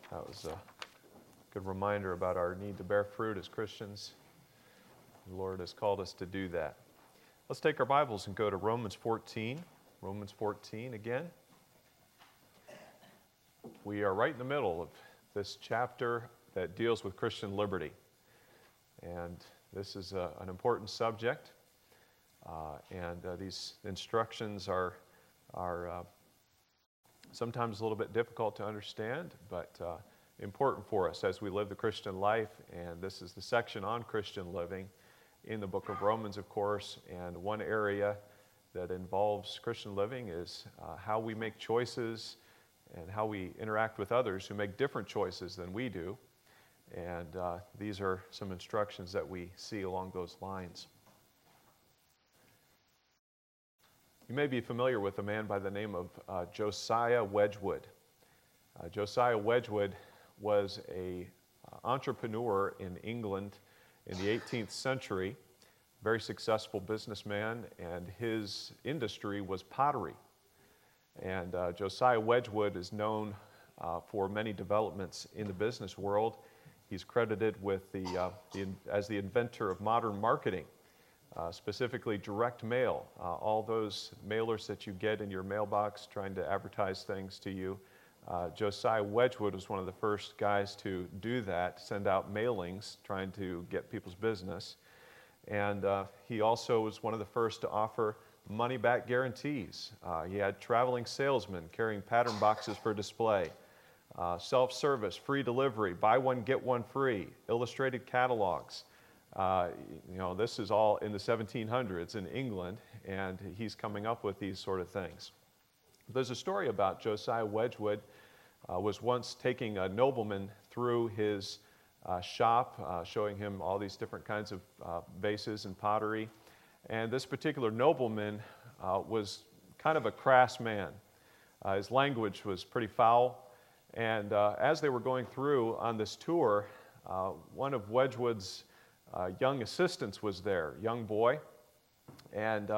That was a good reminder about our need to bear fruit as Christians. The Lord has called us to do that. Let's take our Bibles and go to Romans 14. Romans 14 again. We are right in the middle of this chapter that deals with Christian liberty. And this is an important subject. These instructions are sometimes a little bit difficult to understand, but important for us as we live the Christian life. And this is the section on Christian living in the book of Romans, of course. And one area that involves Christian living is how we make choices and how we interact with others who make different choices than we do. And these are some instructions that we see along those lines. You may be familiar with a man by the name of Josiah Wedgwood. Josiah Wedgwood was an entrepreneur in England in the 18th century, very successful businessman, and his industry was pottery. And Josiah Wedgwood is known for many developments in the business world. He's credited with as the inventor of modern marketing. Specifically direct mail, all those mailers that you get in your mailbox trying to advertise things to you. Josiah Wedgwood was one of the first guys to do that, send out mailings trying to get people's business. And he also was one of the first to offer money-back guarantees. He had traveling salesmen carrying pattern boxes for display, self-service, free delivery, buy one, get one free, illustrated catalogs. This is all in the 1700s in England, and he's coming up with these sort of things. There's a story about Josiah Wedgwood was once taking a nobleman through his shop, showing him all these different kinds of vases and pottery. And this particular nobleman was kind of a crass man. His language was pretty foul. And as they were going through on this tour, one of Wedgwood's young assistants was there, young boy, and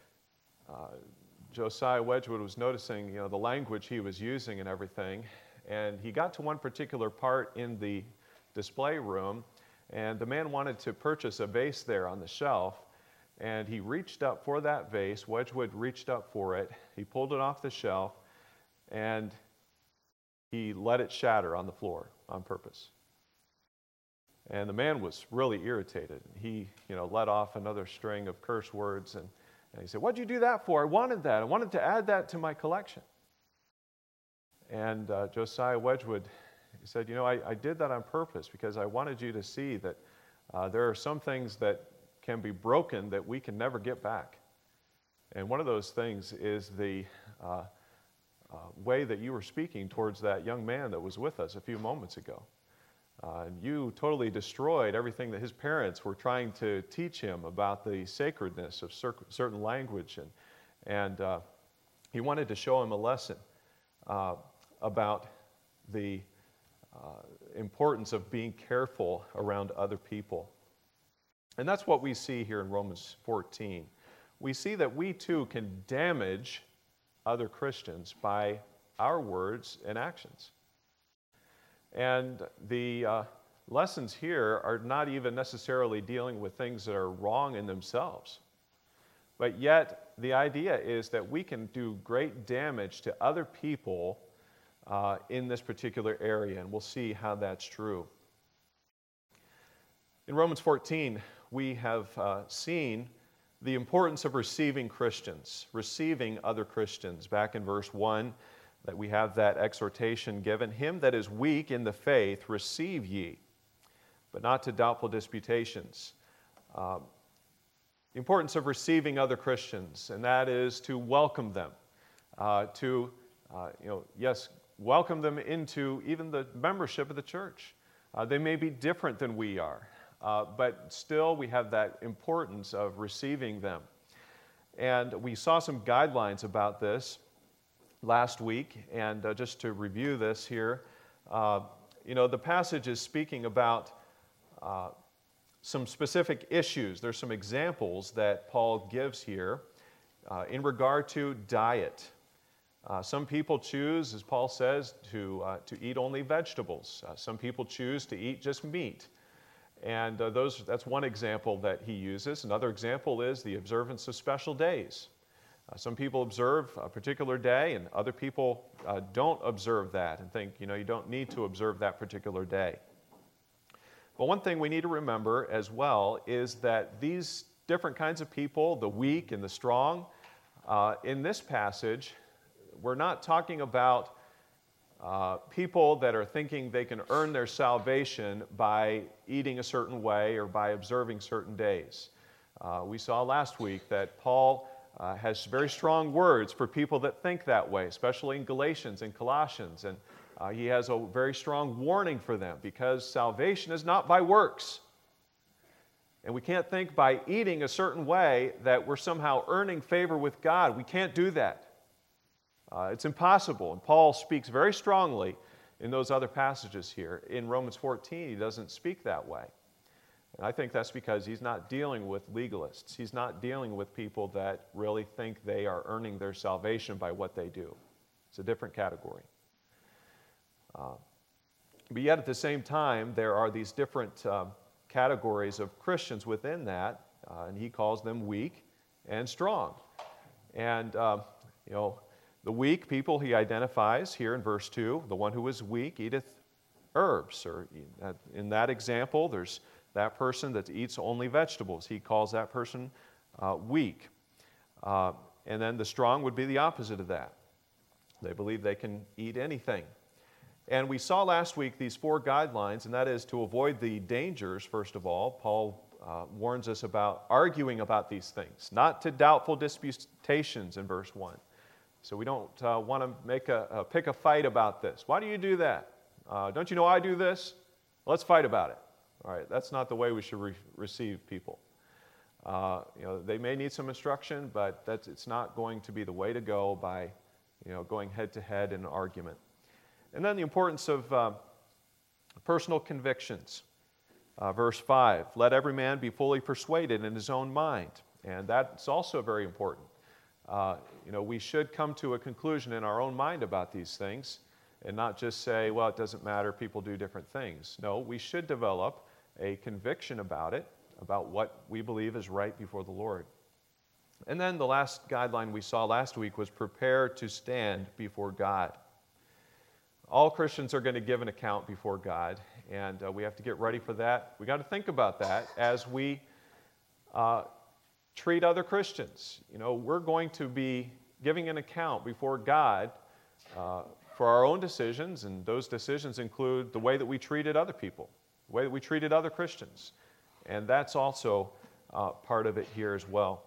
Josiah Wedgwood was noticing, the language he was using and everything, and he got to one particular part in the display room, and the man wanted to purchase a vase there on the shelf, and he reached up for that vase. Wedgwood reached up for it, he pulled it off the shelf, and he let it shatter on the floor on purpose. And the man was really irritated. He, let off another string of curse words, and he said, "What'd you do that for? I wanted that. I wanted to add that to my collection." And Josiah Wedgwood, he said, I did that on purpose because I wanted you to see that there are some things that can be broken that we can never get back. And one of those things is the way that you were speaking towards that young man that was with us a few moments ago. You totally destroyed everything that his parents were trying to teach him about the sacredness of certain language. And he wanted to show him a lesson about the importance of being careful around other people. And that's what we see here in Romans 14. We see that we too can damage other Christians by our words and actions. And the lessons here are not even necessarily dealing with things that are wrong in themselves. But yet, the idea is that we can do great damage to other people in this particular area, and we'll see how that's true. In Romans 14, we have seen the importance of receiving Christians, receiving other Christians. Back in verse 1, that we have that exhortation given, "Him that is weak in the faith receive ye, but not to doubtful disputations." The importance of receiving other Christians, and that is to welcome them, welcome them into even the membership of the church. They may be different than we are, but still we have that importance of receiving them. And we saw some guidelines about this last week, and just to review this here, the passage is speaking about some specific issues. There's some examples that Paul gives here in regard to diet. Some people choose, as Paul says, to eat only vegetables. Some people choose to eat just meat. And that's one example that he uses. Another example is the observance of special days. Some people observe a particular day, and other people don't observe that and think, you don't need to observe that particular day. But one thing we need to remember as well is that these different kinds of people, the weak and the strong, in this passage, we're not talking about people that are thinking they can earn their salvation by eating a certain way or by observing certain days. We saw last week that Paul has very strong words for people that think that way, especially in Galatians and Colossians. And he has a very strong warning for them because salvation is not by works. And we can't think by eating a certain way that we're somehow earning favor with God. We can't do that. It's impossible. And Paul speaks very strongly in those other passages here. In Romans 14, he doesn't speak that way. And I think that's because he's not dealing with legalists. He's not dealing with people that really think they are earning their salvation by what they do. It's a different category. But yet at the same time, there are these different categories of Christians within that, and he calls them weak and strong. And, the weak people he identifies here in verse 2, the one who is weak eateth herbs. Or in that example, there's that person that eats only vegetables. He calls that person weak. And then the strong would be the opposite of that. They believe they can eat anything. And we saw last week these 4 guidelines, and that is to avoid the dangers, first of all. Paul warns us about arguing about these things, not to doubtful disputations in verse 1. So we don't want to pick a fight about this. Why do you do that? Don't you know I do this? Let's fight about it. All right, that's not the way we should receive people. They may need some instruction, but it's not going to be the way to go by going head to head in an argument. And then the importance of personal convictions. Verse 5, let every man be fully persuaded in his own mind. And that's also very important. We should come to a conclusion in our own mind about these things and not just say, well, it doesn't matter, people do different things. No, we should develop a conviction about it, about what we believe is right before the Lord. And then the last guideline we saw last week was prepare to stand before God. All Christians are going to give an account before God, and we have to get ready for that. We got to think about that as we treat other Christians. We're going to be giving an account before God for our own decisions, and those decisions include the way that we treated other people, the way that we treated other Christians. And that's also part of it here as well.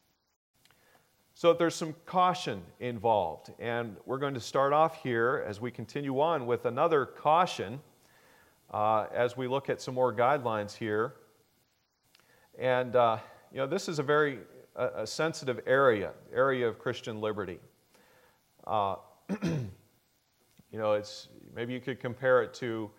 So there's some caution involved, and we're going to start off here as we continue on with another caution as we look at some more guidelines here. And this is a very sensitive area of Christian liberty. It's maybe you could compare it to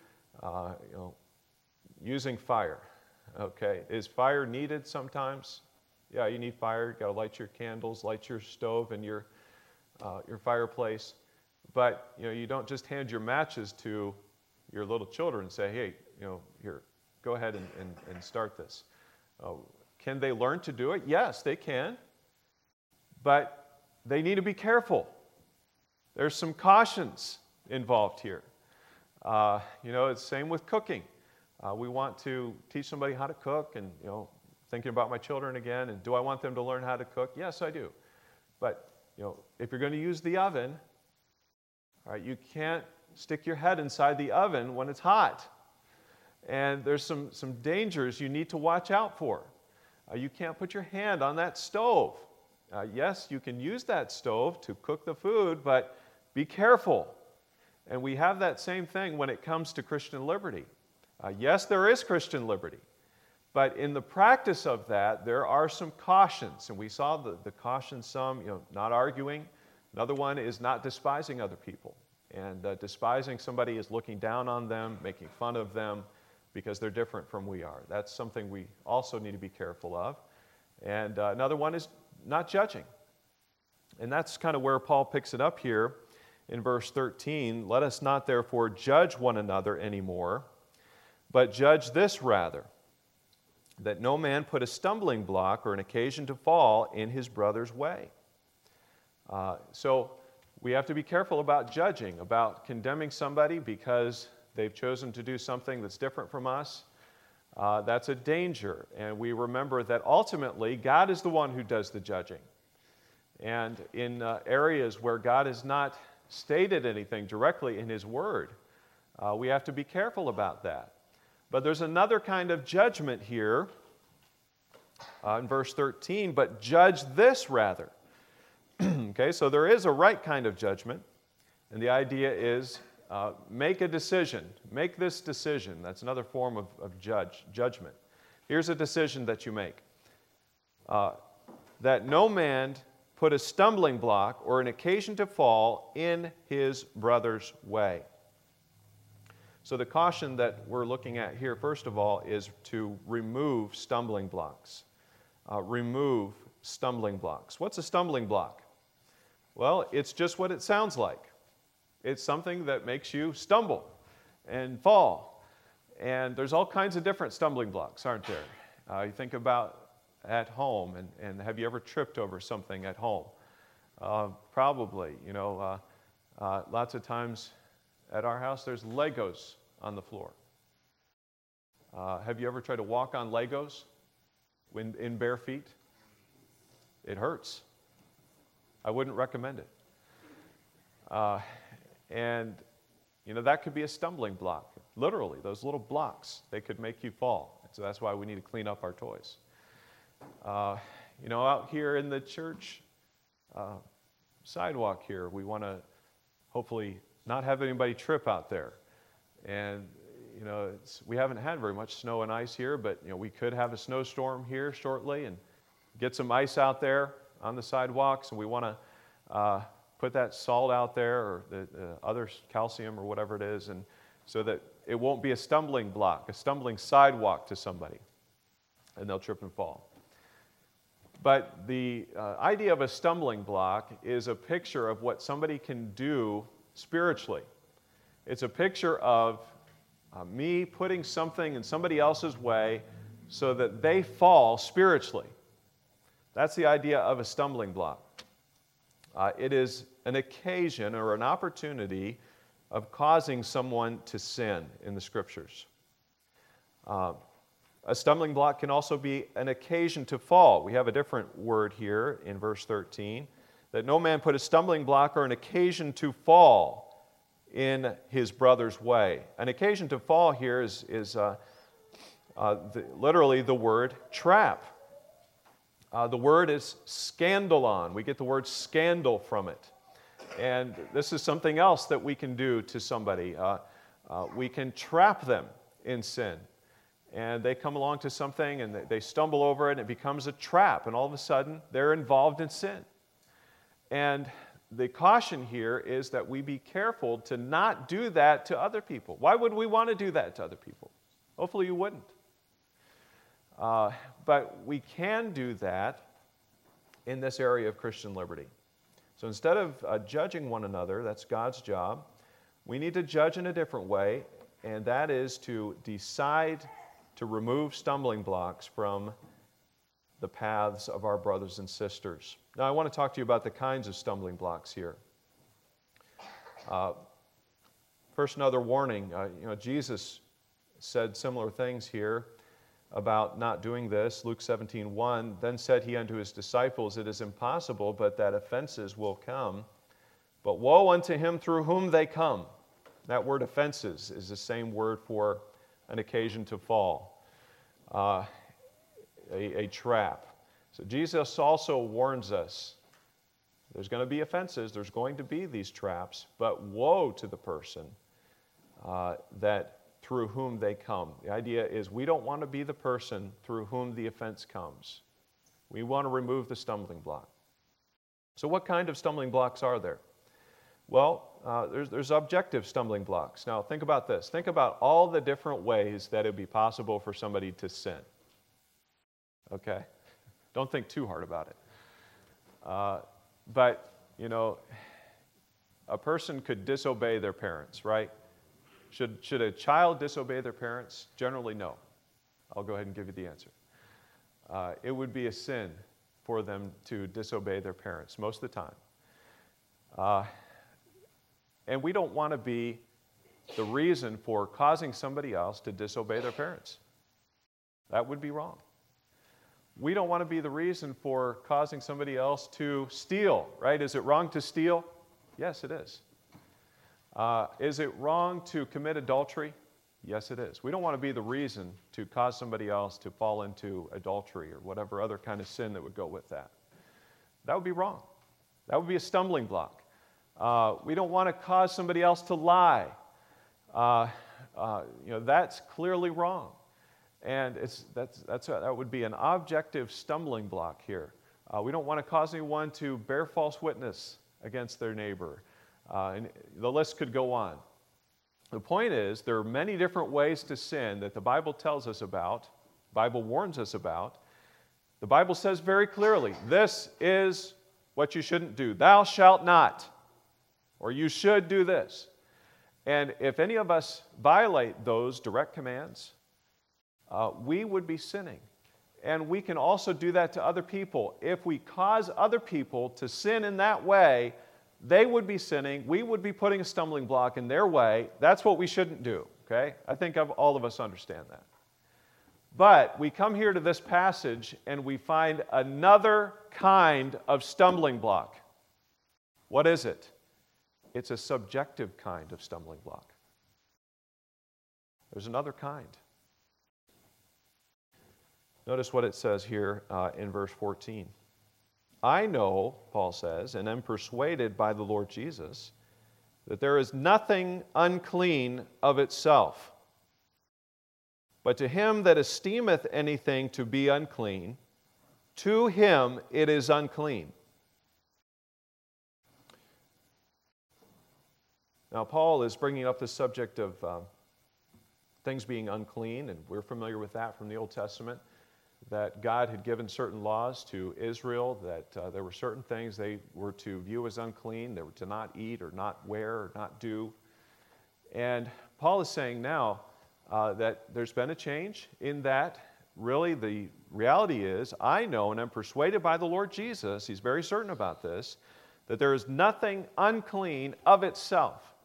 using fire. Okay, is fire needed sometimes? Yeah, you need fire. You got to light your candles, light your stove and your fireplace. But you don't just hand your matches to your little children and say, hey, here, go ahead and start this. Can they learn to do it? Yes, they can. But they need to be careful. There's some cautions involved here. It's the same with cooking. We want to teach somebody how to cook, and thinking about my children again, and do I want them to learn how to cook? Yes, I do. But if you're going to use the oven, all right, you can't stick your head inside the oven when it's hot. And there's some dangers you need to watch out for. You can't put your hand on that stove. Yes, you can use that stove to cook the food, but be careful. And we have that same thing when it comes to Christian liberty. Yes, there is Christian liberty. But in the practice of that, there are some cautions. And we saw the cautions, not arguing. Another one is not despising other people. And despising somebody is looking down on them, making fun of them, because they're different from we are. That's something we also need to be careful of. And another one is not judging. And that's kind of where Paul picks it up here in verse 13. Let us not therefore judge one another anymore, but judge this rather, that no man put a stumbling block or an occasion to fall in his brother's way. So we have to be careful about judging, about condemning somebody because they've chosen to do something that's different from us. That's a danger. And we remember that ultimately God is the one who does the judging. And in areas where God has not stated anything directly in His Word, we have to be careful about that. But there's another kind of judgment here in verse 13, but judge this rather. Okay, so there is a right kind of judgment, and the idea is make a decision. Make this decision. That's another form of judgment. Here's a decision that you make. That no man put a stumbling block or an occasion to fall in his brother's way. So the caution that we're looking at here, first of all, is to remove stumbling blocks. Remove stumbling blocks. What's a stumbling block? Well, it's just what it sounds like. It's something that makes you stumble and fall. And there's all kinds of different stumbling blocks, aren't there? You think about at home, and have you ever tripped over something at home? Probably. Lots of times at our house, there's Legos on the floor. Have you ever tried to walk on Legos in bare feet? It hurts. I wouldn't recommend it. And that could be a stumbling block. Literally, those little blocks, they could make you fall. So that's why we need to clean up our toys. Out here in the church sidewalk here, we want to hopefully not have anybody trip out there. And, we haven't had very much snow and ice here, but, we could have a snowstorm here shortly and get some ice out there on the sidewalks. And we want to put that salt out there or the other calcium or whatever it is, and so that it won't be a stumbling block, a stumbling sidewalk to somebody, and they'll trip and fall. But the idea of a stumbling block is a picture of what somebody can do spiritually. It's a picture of me putting something in somebody else's way so that they fall spiritually. That's the idea of a stumbling block. It is an occasion or an opportunity of causing someone to sin in the Scriptures. A stumbling block can also be an occasion to fall. We have a different word here in verse 13, that no man put a stumbling block or an occasion to fall in his brother's way. An occasion to fall here is literally the word trap. The word is scandalon. We get the word scandal from it. And this is something else that we can do to somebody. We can trap them in sin. And they come along to something and they stumble over it and it becomes a trap. And all of a sudden, they're involved in sin. And the caution here is that we be careful to not do that to other people. Why would we want to do that to other people? Hopefully you wouldn't. But we can do that in this area of Christian liberty. So instead of judging one another, that's God's job, we need to judge in a different way, and that is to decide to remove stumbling blocks from the paths of our brothers and sisters. Now, I want to talk to you about the kinds of stumbling blocks here. First, another warning. Jesus said similar things here about not doing this. Luke 17:1, then said he unto his disciples, it is impossible, but that offenses will come. But woe unto him through whom they come. That word offenses is the same word for an occasion to fall, a trap. So Jesus also warns us, there's going to be offenses, there's going to be these traps, but woe to the person that through whom they come. The idea is we don't want to be the person through whom the offense comes. We want to remove the stumbling block. So what kind of stumbling blocks are there? Well, there's objective stumbling blocks. Now think about this. Think about all the different ways that it would be possible for somebody to sin. Okay? Don't think too hard about it. But, a person could disobey their parents, right? Should a child disobey their parents? Generally, no. I'll go ahead and give you the answer. It would be a sin for them to disobey their parents most of the time. And we don't want to be the reason for causing somebody else to disobey their parents. That would be wrong. We don't want to be the reason for causing somebody else to steal, right? Is it wrong to steal? Yes, it is. Is it wrong to commit adultery? Yes, it is. We don't want to be the reason to cause somebody else to fall into adultery or whatever other kind of sin that would go with that. That would be wrong. That would be a stumbling block. We don't want to cause somebody else to lie. That's clearly wrong. And that would be an objective stumbling block here. We don't want to cause anyone to bear false witness against their neighbor. And the list could go on. The point is, there are many different ways to sin that the Bible tells us about, the Bible warns us about. The Bible says very clearly, this is what you shouldn't do. Thou shalt not, or you should do this. And if any of us violate those direct commands, we would be sinning. And we can also do that to other people. If we cause other people to sin in that way, they would be sinning. We would be putting a stumbling block in their way. That's what we shouldn't do, okay? I think all of us understand that. But we come here to this passage and we find another kind of stumbling block. What is it? It's a subjective kind of stumbling block. There's another kind. Notice what it says here in verse 14. I know, Paul says, and am persuaded by the Lord Jesus, that there is nothing unclean of itself. But to him that esteemeth anything to be unclean, to him it is unclean. Now, Paul is bringing up the subject of things being unclean, and we're familiar with that from the Old Testament, that God had given certain laws to Israel, that there were certain things they were to view as unclean, they were to not eat or not wear or not do. And Paul is saying now that there's been a change in that. Really, the reality is, I know and am persuaded by the Lord Jesus, he's very certain about this, that there is nothing unclean of itself.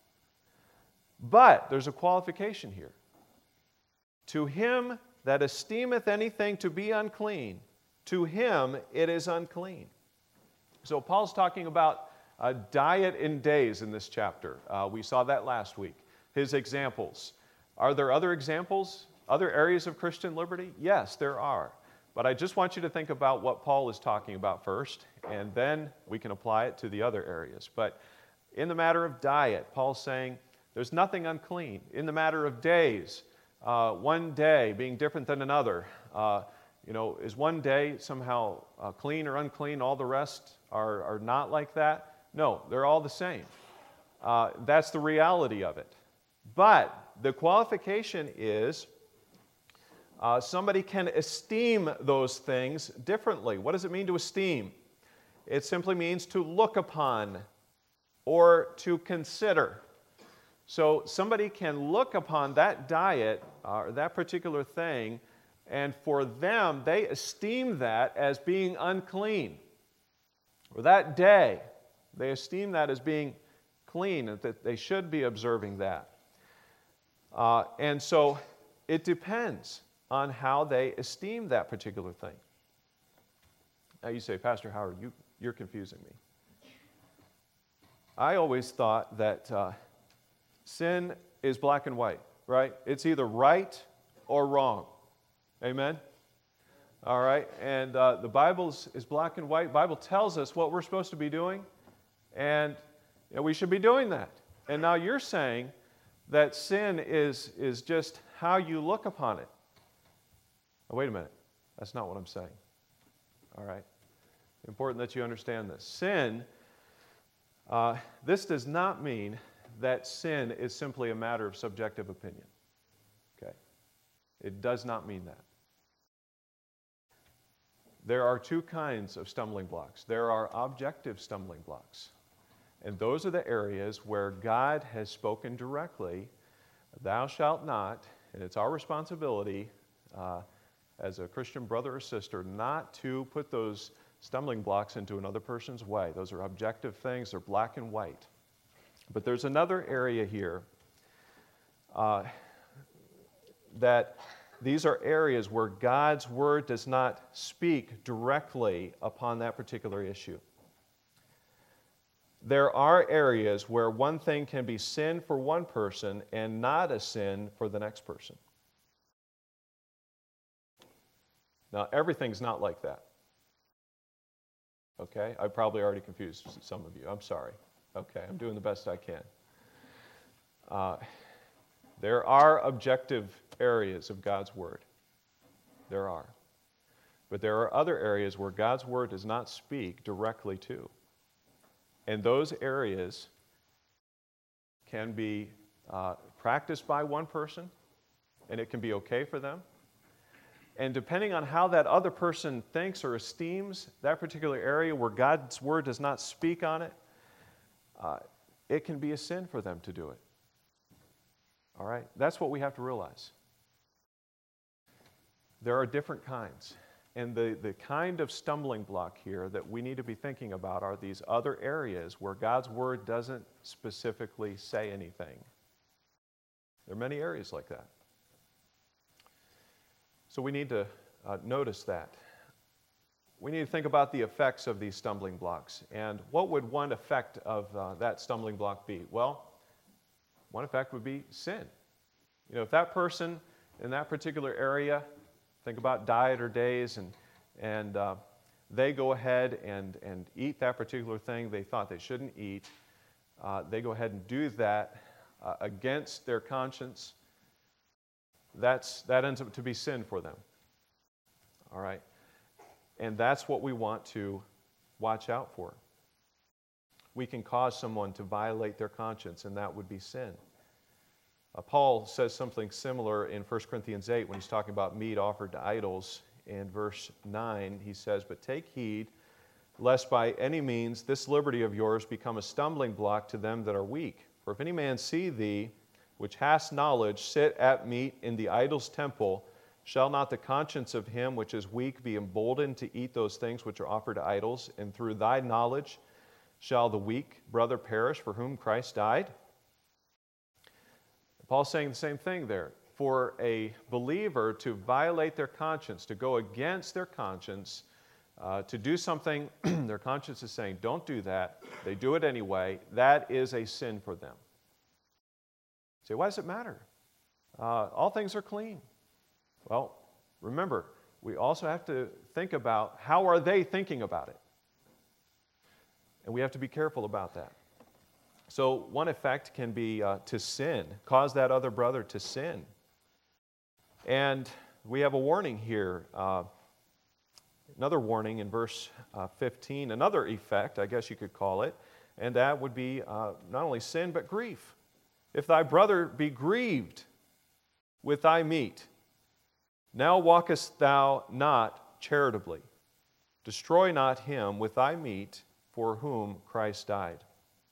But there's a qualification here. To him that esteemeth anything to be unclean, to him it is unclean. So Paul's talking about a diet in days in this chapter. We saw that last week. His examples. Are there other examples, other areas of Christian liberty? Yes, there are. But I just want you to think about what Paul is talking about first, and then we can apply it to the other areas. But in the matter of diet, Paul's saying there's nothing unclean. In the matter of days, one day being different than another. Is one day somehow clean or unclean? All the rest are not like that? No, they're all the same. That's the reality of it. But the qualification is somebody can esteem those things differently. What does it mean to esteem? It simply means to look upon or to consider. So somebody can look upon that diet or that particular thing, and for them, they esteem that as being unclean. Or that day, they esteem that as being clean, and that they should be observing that. And so it depends on how they esteem that particular thing. Now you say, Pastor Howard, you're confusing me. I always thought that sin is black and white, right? It's either right or wrong. Amen? All right? And the Bible is black and white. The Bible tells us what we're supposed to be doing, and we should be doing that. And now you're saying that sin is just how you look upon it. Oh, wait a minute. That's not what I'm saying. All right? Important that you understand this. Sin, this does not mean that sin is simply a matter of subjective opinion. Okay? It does not mean that. there are two kinds of stumbling blocks. There are objective stumbling blocks. And those are the areas where God has spoken directly, thou shalt not, and it's our responsibility as a Christian brother or sister not to put those stumbling blocks into another person's way. Those are objective things, they're black and white. But there's another area here that these are areas where God's Word does not speak directly upon that particular issue. There are areas where one thing can be sin for one person and not a sin for the next person. Now, everything's not like that. Okay? I probably already confused some of you. I'm sorry. Okay, I'm doing the best I can. There are objective areas of God's Word. There are. But there are other areas where God's Word does not speak directly to. And those areas can be practiced by one person, and it can be okay for them. And depending on how that other person thinks or esteems that particular area where God's Word does not speak on it, it can be a sin for them to do it. All right? That's what we have to realize. There are different kinds. And the kind of stumbling block here that we need to be thinking about are these other areas where God's Word doesn't specifically say anything. There are many areas like that. So we need to notice that. We need to think about the effects of these stumbling blocks. And what would one effect of that stumbling block be? Well, one effect would be sin. You know, if that person in that particular area, think about diet or days, and they go ahead and eat that particular thing they thought they shouldn't eat. They go ahead and do that against their conscience. That ends up to be sin for them. All right? And that's what we want to watch out for. We can cause someone to violate their conscience, and that would be sin. Paul says something similar in 1 Corinthians 8 when he's talking about meat offered to idols. In verse 9, he says, "But take heed, lest by any means this liberty of yours become a stumbling block to them that are weak. For if any man see thee, which hast knowledge, sit at meat in the idol's temple, shall not the conscience of him which is weak be emboldened to eat those things which are offered to idols? And through thy knowledge shall the weak brother perish for whom Christ died?" Paul's saying the same thing there. For a believer to violate their conscience, to go against their conscience, to do something their conscience is saying, don't do that, they do it anyway, that is a sin for them. You say, why does it matter? All things are clean. Well, remember, we also have to think about how are they thinking about it. And we have to be careful about that. So one effect can be to sin, cause that other brother to sin. And we have a warning here, another warning in verse 15, another effect, I guess you could call it, and that would be not only sin, but grief. If thy brother be grieved with thy meat, now walkest thou not charitably. Destroy not him with thy meat for whom Christ died.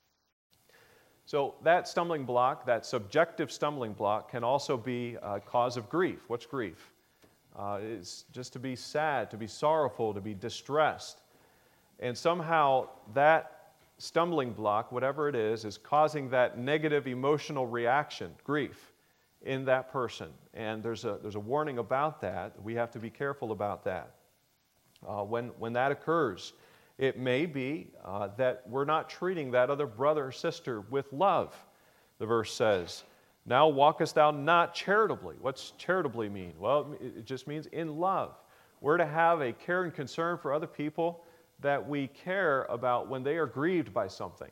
So that stumbling block, that subjective stumbling block, can also be a cause of grief. What's grief? It's just to be sad, to be sorrowful, to be distressed. And somehow that stumbling block, whatever it is causing that negative emotional reaction, grief, in that person. And there's a warning about that. We have to be careful about that. When that occurs, it may be that we're not treating that other brother or sister with love. The verse says, "Now walkest thou not charitably." What's charitably mean? Well, it just means in love. We're to have a care and concern for other people that we care about when they are grieved by something.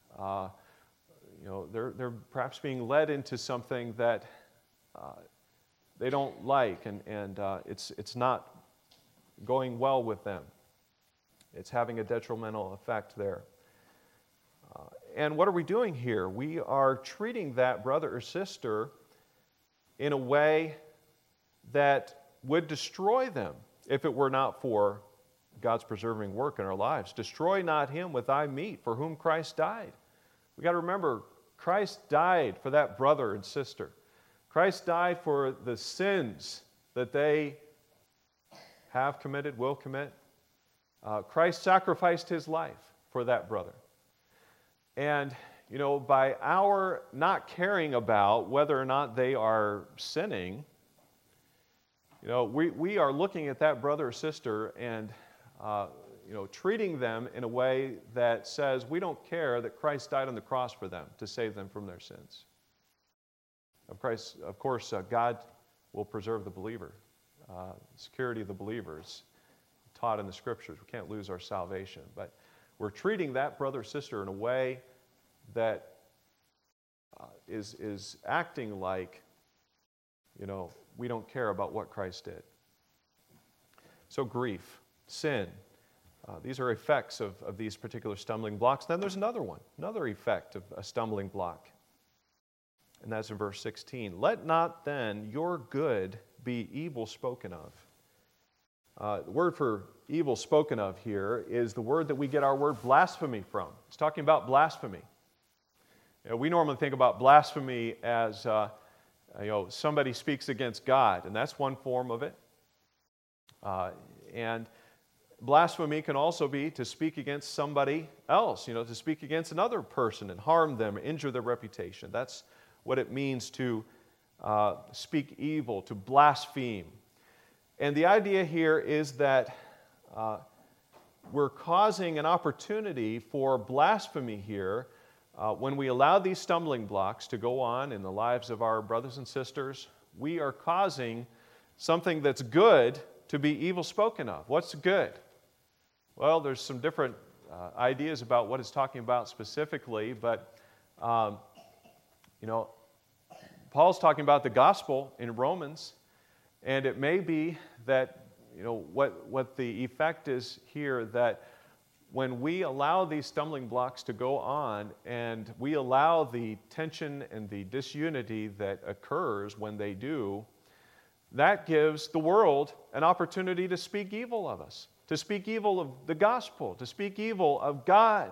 They're perhaps being led into something that they don't like, and it's not going well with them. It's having a detrimental effect there. And what are we doing here? We are treating that brother or sister in a way that would destroy them if it were not for God's preserving work in our lives. Destroy not him with thy meat, for whom Christ died. We've got to remember, Christ died for that brother and sister. Christ died for the sins that they have committed, will commit. Christ sacrificed his life for that brother. And, by our not caring about whether or not they are sinning, we are looking at that brother or sister and, treating them in a way that says we don't care that Christ died on the cross for them to save them from their sins. Of course, God will preserve the believer. Security of the believers taught in the Scriptures. We can't lose our salvation. But we're treating that brother or sister in a way that is acting like, we don't care about what Christ did. So grief, sin, these are effects of these particular stumbling blocks. Then there's another one, another effect of a stumbling block. And that's in verse 16. Let not then your good be evil spoken of. The word for evil spoken of here is the word that we get our word blasphemy from. It's talking about blasphemy. We normally think about blasphemy as somebody speaks against God, and that's one form of it. And blasphemy can also be to speak against somebody else, to speak against another person and harm them, injure their reputation. That's what it means to speak evil, to blaspheme. And the idea here is that we're causing an opportunity for blasphemy here when we allow these stumbling blocks to go on in the lives of our brothers and sisters. We are causing something that's good to be evil spoken of. What's good? Well, there's some different ideas about what it's talking about specifically, but Paul's talking about the gospel in Romans, and it may be that, what the effect is here, that when we allow these stumbling blocks to go on and we allow the tension and the disunity that occurs when they do, that gives the world an opportunity to speak evil of us, to speak evil of the gospel, to speak evil of God.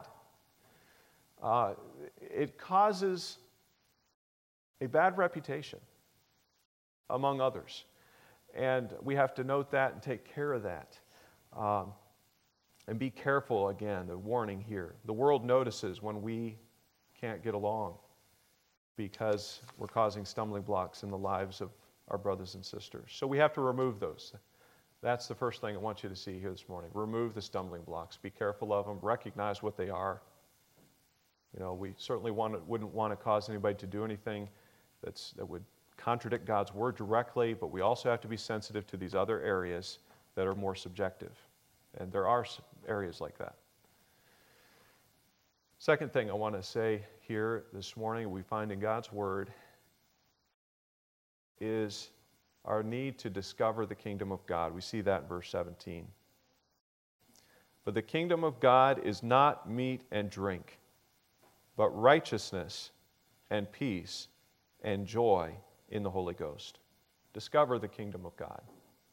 It causes a bad reputation among others. And we have to note that and take care of that. And be careful, again, the warning here. The world notices when we can't get along because we're causing stumbling blocks in the lives of our brothers and sisters. So we have to remove those. That's the first thing I want you to see here this morning. Remove the stumbling blocks. Be careful of them. Recognize what they are. We certainly wouldn't want to cause anybody to do anything that would contradict God's word directly, but we also have to be sensitive to these other areas that are more subjective. And there are areas like that. Second thing I want to say here this morning we find in God's word is our need to discover the kingdom of God. We see that in verse 17. For the kingdom of God is not meat and drink, but righteousness and peace and joy in the Holy Ghost. Discover the kingdom of God.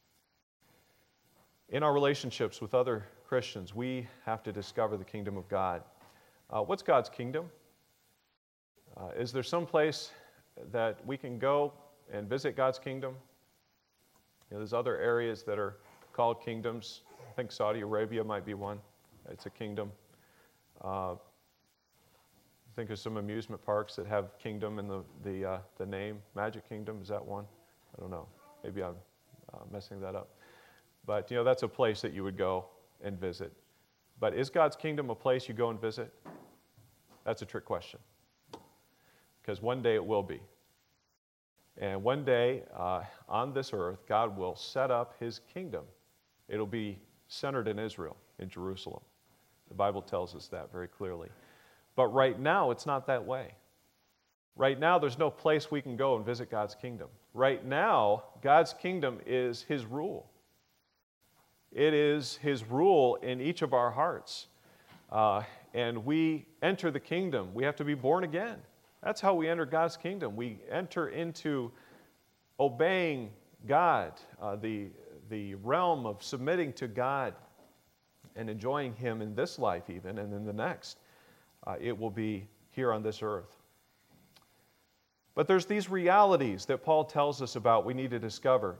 In our relationships with other Christians, we have to discover the kingdom of God. What's God's kingdom? Is there some place that we can go and visit God's kingdom? There's other areas that are called kingdoms. I think Saudi Arabia might be one. It's a kingdom. I think there's some amusement parks that have kingdom in the name. Magic Kingdom, is that one? I don't know. Maybe I'm messing that up. But, that's a place that you would go and visit. But is God's kingdom a place you go and visit? That's a trick question. Because one day it will be. And one day on this earth, God will set up his kingdom. It'll be centered in Israel, in Jerusalem. The Bible tells us that very clearly. But right now, it's not that way. Right now, there's no place we can go and visit God's kingdom. Right now, God's kingdom is his rule. It is his rule in each of our hearts. And we enter the kingdom. We have to be born again. That's how we enter God's kingdom. We enter into obeying God, the realm of submitting to God. and enjoying Him in this life even, and in the next. It will be here on this earth. But there's these realities that Paul tells us about we need to discover.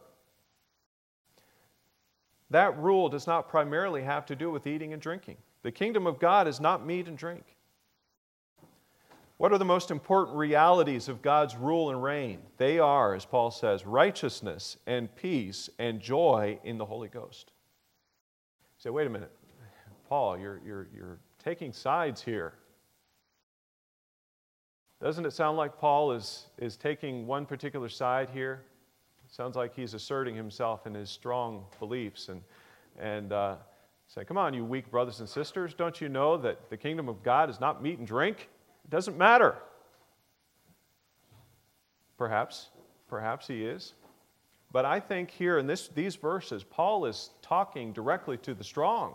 That rule does not primarily have to do with eating and drinking. The kingdom of God is not meat and drink. What are the most important realities of God's rule and reign? They are, as Paul says, righteousness and peace and joy in the Holy Ghost. You say, wait a minute, Paul, you're taking sides here. Doesn't it sound like Paul is taking one particular side here? It sounds like he's asserting himself in his strong beliefs and saying, come on, you weak brothers and sisters, don't you know that the kingdom of God is not meat and drink? It doesn't matter. Perhaps he is. But I think here in these verses, Paul is talking directly to the strong.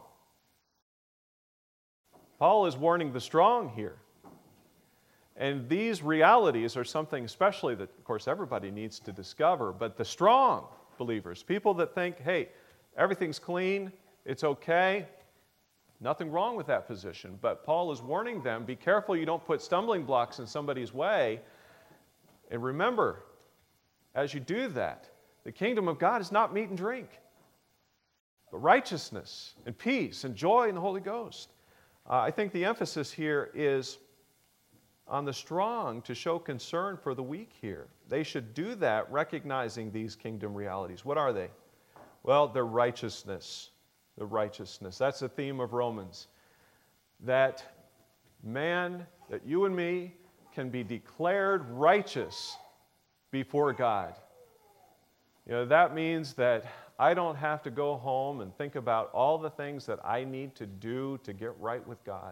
Paul is warning the strong here. And these realities are something especially that, of course, everybody needs to discover. But the strong believers, people that think, hey, everything's clean, it's okay, nothing wrong with that position. But Paul is warning them, be careful you don't put stumbling blocks in somebody's way. And remember, as you do that, the kingdom of God is not meat and drink, but righteousness and peace and joy in the Holy Ghost. I think the emphasis here is on the strong to show concern for the weak here. They should do that recognizing these kingdom realities. What are they? Well, they're righteousness. The righteousness. That's the theme of Romans. That man, that you and me can be declared righteous before God. You know, that means that I don't have to go home and think about all the things that I need to do to get right with God.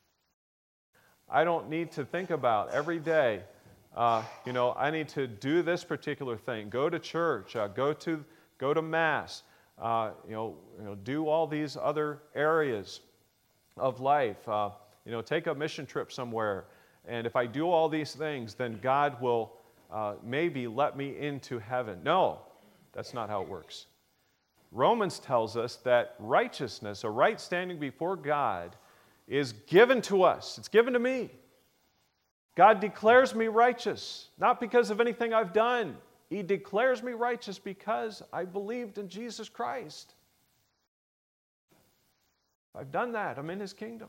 I don't need to think about every day, I need to do this particular thing, go to church, go to Mass, do all these other areas of life, take a mission trip somewhere. And if I do all these things, then God will maybe let me into heaven. No, that's not how it works. Romans tells us that righteousness, a right standing before God, is given to us. It's given to me. God declares me righteous, not because of anything I've done. He declares me righteous because I believed in Jesus Christ. I've done that. I'm in His kingdom.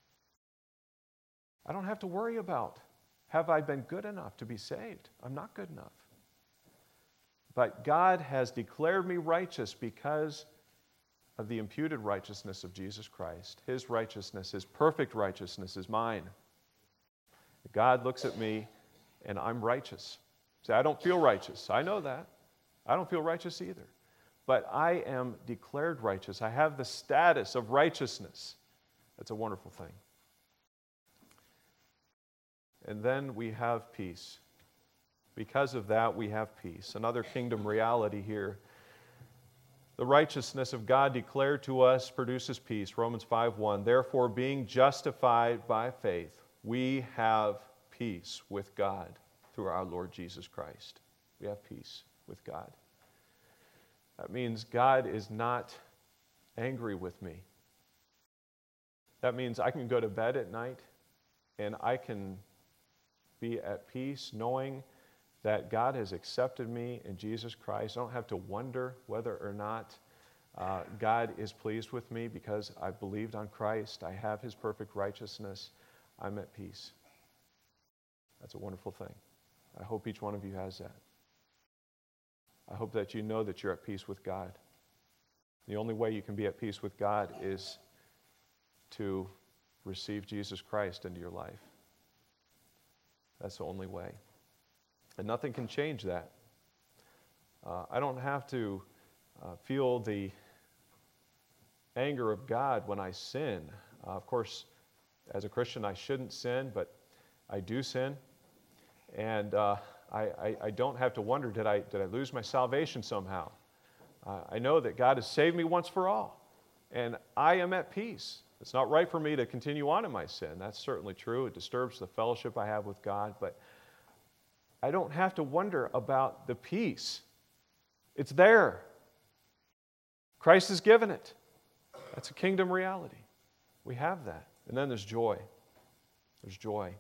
I don't have to worry about, have I been good enough to be saved? I'm not good enough. But God has declared me righteous because of the imputed righteousness of Jesus Christ. His righteousness, His perfect righteousness is mine. God looks at me and I'm righteous. Say, I don't feel righteous. I know that. I don't feel righteous either. But I am declared righteous. I have the status of righteousness. That's a wonderful thing. And then we have peace. Because of that, we have peace. Another kingdom reality here. The righteousness of God declared to us produces peace. Romans 5:1. Therefore, being justified by faith, we have peace with God through our Lord Jesus Christ. We have peace with God. That means God is not angry with me. That means I can go to bed at night and I can be at peace knowing that God has accepted me in Jesus Christ. I don't have to wonder whether or not God is pleased with me because I've believed on Christ. I have His perfect righteousness. I'm at peace. That's a wonderful thing. I hope each one of you has that. I hope that you know that you're at peace with God. The only way you can be at peace with God is to receive Jesus Christ into your life. That's the only way. And nothing can change that. I don't have to feel the anger of God when I sin. Of course, as a Christian, I shouldn't sin, but I do sin. And I don't have to wonder, did I lose my salvation somehow? I know that God has saved me once for all, and I am at peace. It's not right for me to continue on in my sin. That's certainly true. It disturbs the fellowship I have with God, but I don't have to wonder about the peace. It's there. Christ has given it. That's a kingdom reality. We have that. And then there's joy. There's joy.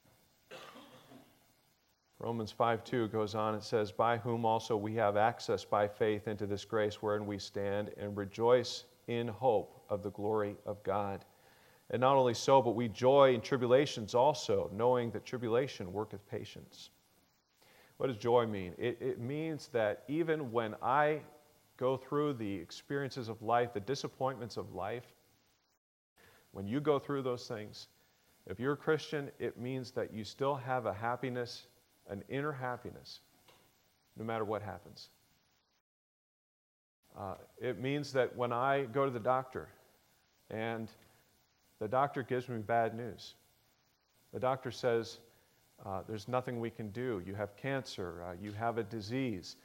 Romans 5:2 goes on, it says, by whom also we have access by faith into this grace wherein we stand and rejoice in hope of the glory of God. And not only so, but we joy in tribulations also, knowing that tribulation worketh patience. What does joy mean? It means that even when I go through the experiences of life, the disappointments of life, when you go through those things, if you're a Christian, it means that you still have a happiness, an inner happiness, no matter what happens. It means that when I go to the doctor and the doctor gives me bad news, the doctor says, there's nothing we can do. You have cancer. You have a disease.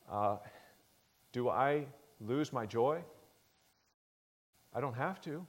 Do I lose my joy? I don't have to.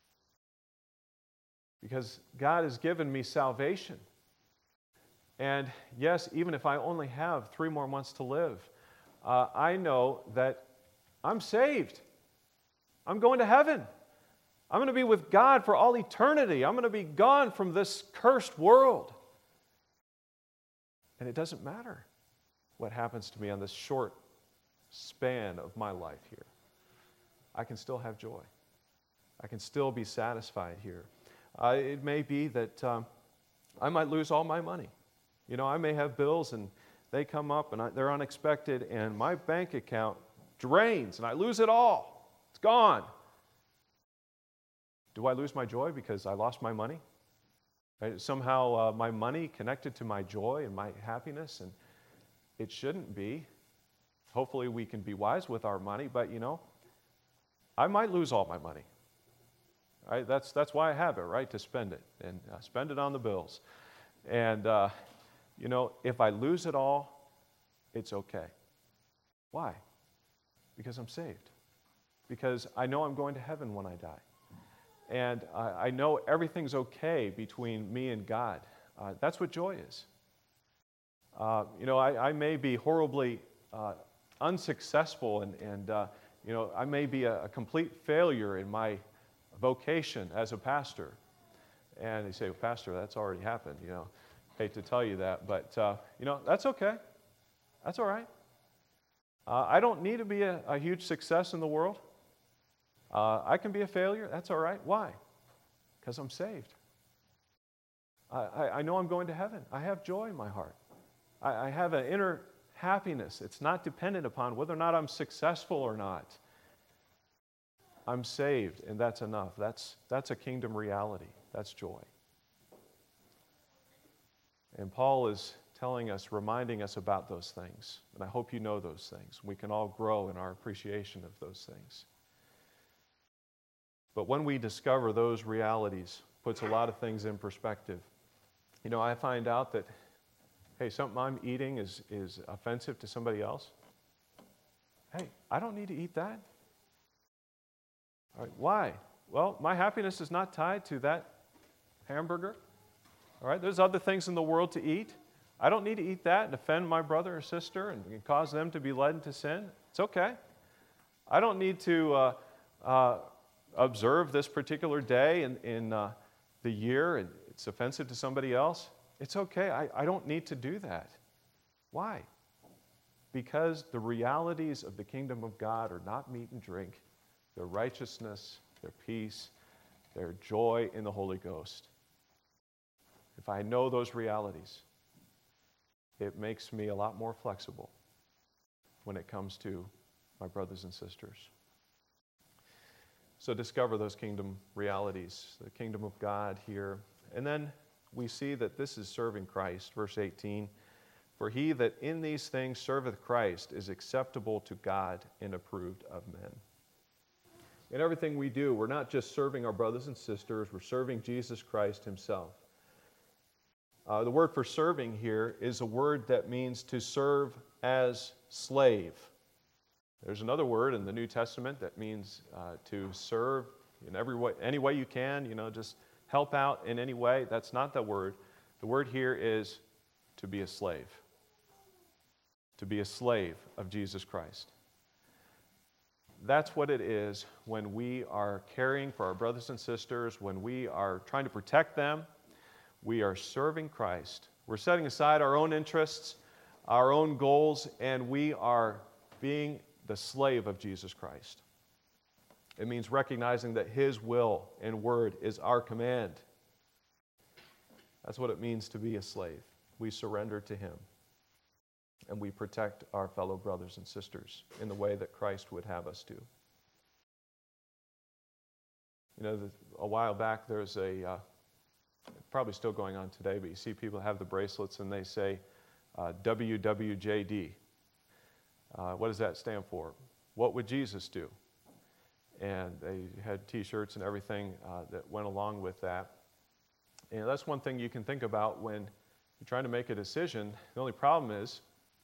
Because God has given me salvation. And yes, even if I only have 3 more months to live, I know that I'm saved. I'm going to heaven. I'm going to be with God for all eternity. I'm going to be gone from this cursed world. And it doesn't matter what happens to me on this short span of my life here. I can still have joy. I can still be satisfied here. It may be that I might lose all my money. You know, I may have bills and they come up and they're unexpected and my bank account drains and I lose it all. It's gone. Do I lose my joy because I lost my money? Right? Somehow my money connected to my joy and my happiness, and it shouldn't be. Hopefully we can be wise with our money, but you know, I might lose all my money. Right? That's why I have it, right? To spend it, and spend it on the bills. And you know, if I lose it all, it's okay. Why? Because I'm saved. Because I know I'm going to heaven when I die. And I know everything's okay between me and God. That's what joy is. You know, I may be horribly unsuccessful and you know, I may be a complete failure in my vocation as a pastor. And they say, well, Pastor, that's already happened, you know. Hate to tell you that, but you know, that's okay. That's all right. I don't need to be a huge success in the world. I can be a failure. That's all right. Why? Because I'm saved. I know I'm going to heaven. I have joy in my heart. I have an inner happiness. It's not dependent upon whether or not I'm successful or not. I'm saved, and that's enough. That's a kingdom reality. That's joy. And Paul is telling us, reminding us about those things. And I hope you know those things. We can all grow in our appreciation of those things. But when we discover those realities, puts a lot of things in perspective. You know, I find out that, hey, something I'm eating is offensive to somebody else. Hey, I don't need to eat that. All right, why? Well, my happiness is not tied to that hamburger. All right, there's other things in the world to eat. I don't need to eat that and offend my brother or sister and cause them to be led into sin. It's okay. I don't need to observe this particular day in the year and it's offensive to somebody else. It's okay. I don't need to do that. Why? Because the realities of the kingdom of God are not meat and drink. Their righteousness, their peace, their joy in the Holy Ghost. If I know those realities, it makes me a lot more flexible when it comes to my brothers and sisters. So discover those kingdom realities, the kingdom of God here. And then we see that this is serving Christ. Verse 18, for he that in these things serveth Christ is acceptable to God and approved of men. In everything we do, we're not just serving our brothers and sisters, we're serving Jesus Christ himself. The word for serving here is a word that means to serve as slave. There's another word in the New Testament that means to serve in every way, any way you can, you know, just help out in any way. That's not the word. The word here is to be a slave. To be a slave of Jesus Christ. that's what it is when we are caring for our brothers and sisters, when we are trying to protect them. We are serving Christ. We're setting aside our own interests, our own goals, and we are being the slave of Jesus Christ. It means recognizing that His will and word is our command. That's what it means to be a slave. We surrender to Him, and we protect our fellow brothers and sisters in the way that Christ would have us do. You know, a while back there's probably still going on today, but you see people have the bracelets and they say WWJD. What does that stand for? What would Jesus do? And they had T-shirts and everything that went along with that. And that's one thing you can think about when you're trying to make a decision. The only problem is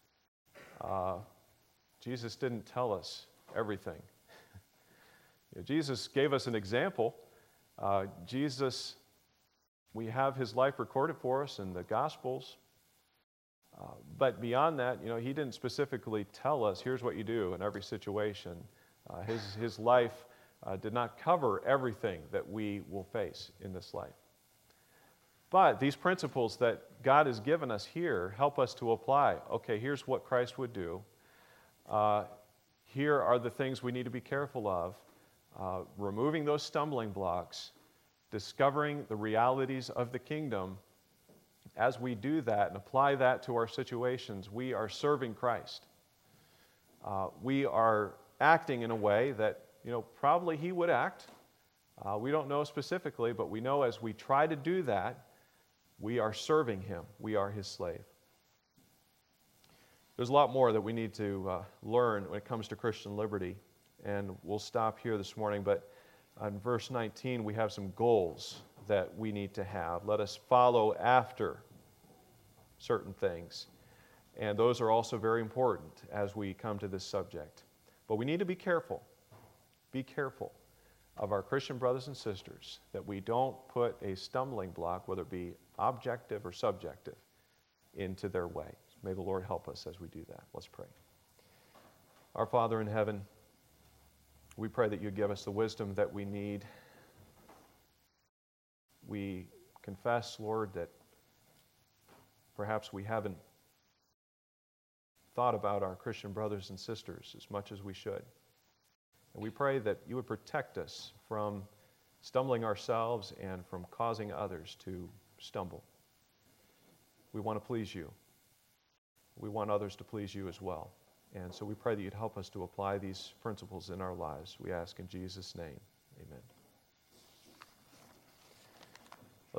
Jesus didn't tell us everything. Jesus gave us an example. Jesus, we have His life recorded for us in the Gospels. But beyond that, He didn't specifically tell us, here's what you do in every situation. His life did not cover everything that we will face in this life. But these principles that God has given us here help us to apply. Okay, here's what Christ would do. Here are the things we need to be careful of. Removing those stumbling blocks, discovering the realities of the kingdom. As we do that and apply that to our situations, we are serving Christ. We are acting in a way that, probably He would act. We don't know specifically, but we know as we try to do that, we are serving Him. We are His slave. There's a lot more that we need to learn when it comes to Christian liberty, and we'll stop here this morning, but in verse 19 we have some goals that we need to have. Let us follow after certain things, and those are also very important as we come to this subject. But we need to be careful of our Christian brothers and sisters, that we don't put a stumbling block, whether it be objective or subjective, into their way. May the Lord help us as we do that. Let's pray. Our Father in heaven, we pray that you give us the wisdom that we need. We confess, Lord, that perhaps we haven't thought about our Christian brothers and sisters as much as we should. And we pray that you would protect us from stumbling ourselves and from causing others to stumble. We want to please you. We want others to please you as well. And so we pray that you'd help us to apply these principles in our lives. We ask in Jesus' name, amen.